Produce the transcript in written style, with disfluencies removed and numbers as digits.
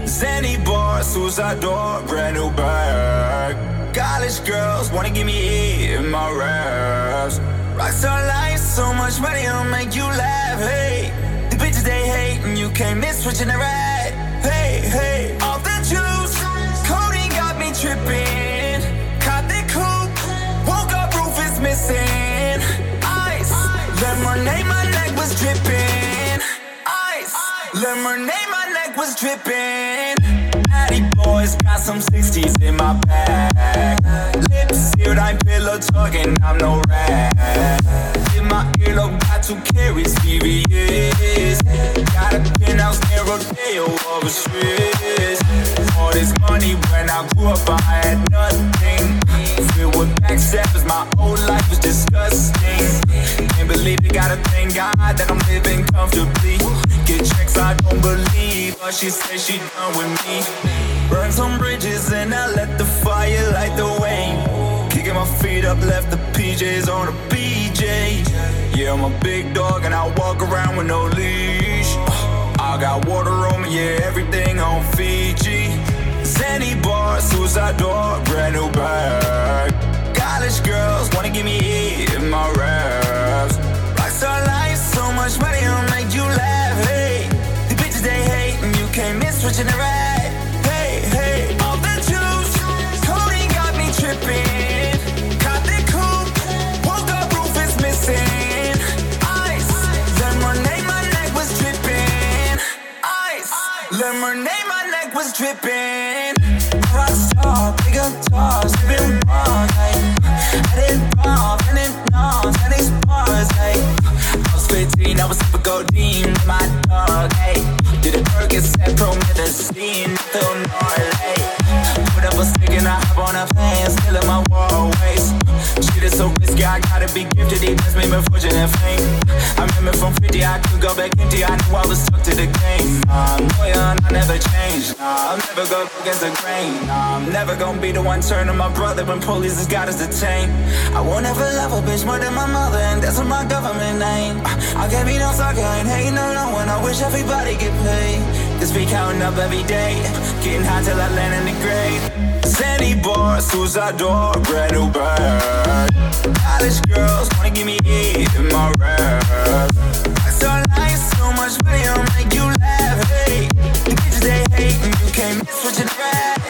Zanny bar, suicide door, brand new bag. College girls wanna give me in my raps. Rockstar life, so much money, I'll make you laugh. Hey, the bitches they hate, and you can't miss switching the ride. Hey, hey, off the juice, Cody got me tripping. Caught the coupe, woke up, roof is missing. Ice, lemonade, my neck was dripping. Ice, lemonade, my neck was dripping. Addy boys got some 60s in my bag. Lips sealed, I'm pillow talking, I'm no rat. In my earlobe, got 2 carries, VVS. Got a penthouse near Rodeo over streets. All this money when I grew up, I had nothing. Filled with backstabbers, my whole life was disgusting. Can't believe it, gotta thank God that I'm living comfortably. Get checks I don't believe, but she said she done with me. Burn some bridges and I let the fire light the way. Kicking my feet up, left the PJs on the BJ. Yeah, I'm a big dog and I walk around with no leash. I got water on me, yeah, everything on Fiji. Zanny bar, suicide door, brand new bag. College girls wanna give me in my raps. Rockstar life, so much money, I'll make you laugh. Hey, the bitches they hate, and you can't miss switching the ride. Hey, hey, all the juice, Cody got me tripping. Caught the coupe, woke up, roof is missing. Ice, lemonade, my neck was dripping. Ice, lemonade, my neck was dripping. Rockstar, big guitar, sipping bars, ay. I didn't rob, and it knows, and it's bars, ay. I was 15, I was super codeine with my dog, ay. Did a Percocet, promethazine, feel gnarly. Put up a stick and I hop on a fan, still in my wall waist. Shit is so risky, I gotta be gifted. He blessed me with fortune and fame. I remember from 50, I could go back empty. I knew I was stuck to the game. Nah, I'm loyal and I never change. Nah, I'll never go against the grain. Nah, I'm never gonna be the one turning my brother when police has got us detained. I won't ever love a bitch more than my mother, and that's what my government name. I can't be no sucker, I ain't hating on no one. I wish everybody get paid. Cause we counting up every day, getting high till I land in the grave. Zanny bar, suicide door, brand new bag. College girls wanna give me in my rap. I saw life, so much money, I'll make you laugh. Hey, the bitches they hate, and you can't miss switching the rap.